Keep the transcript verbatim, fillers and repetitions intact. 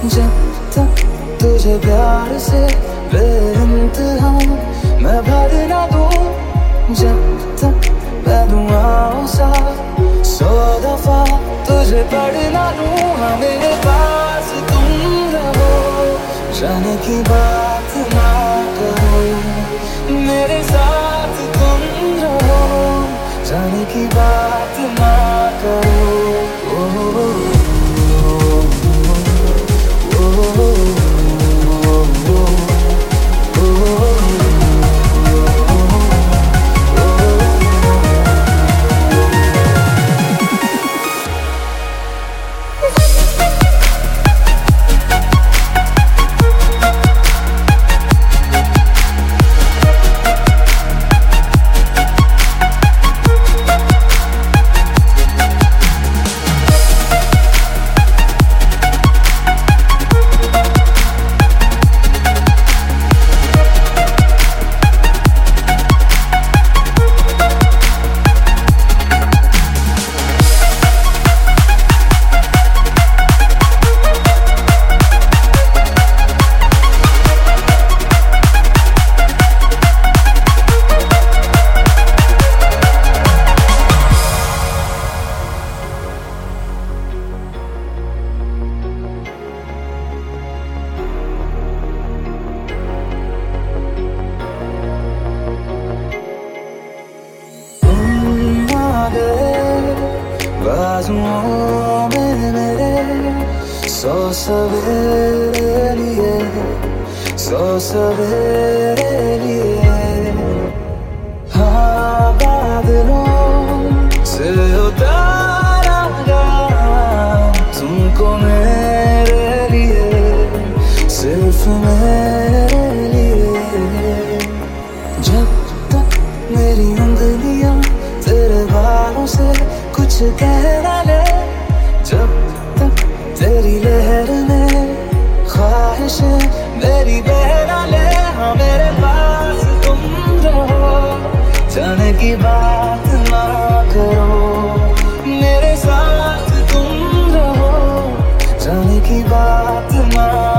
जब तक तुझे प्यार से बेइंतहा मैं भर ना दूं, जब तक मैं दुआओं सा सौ दफा तुझे पढ़ ना लूं। हाँ मेरे पास तुम रहो, जाने की बात ना करो, मेरे साथ तुम रहो, जाने की बात ना करो। ओ, ओ, बाजुओं में मेरे सौ सवेरे लिए, सौ सवेरे लिए। हाँ बादलों से उतारा गया तुमको मेरे लिए, सिर्फ मेरे लिए। जब तक मेरी उंगलियां तेरे बालों से कुछ कह ना ले, जब तक तेरी लहर में ख्वाहिशें मेरी बह ना ले। हाँ मेरे पास तुम रहो, जाने की बात ना करो, मेरे साथ तुम रहो, जाने की बात ना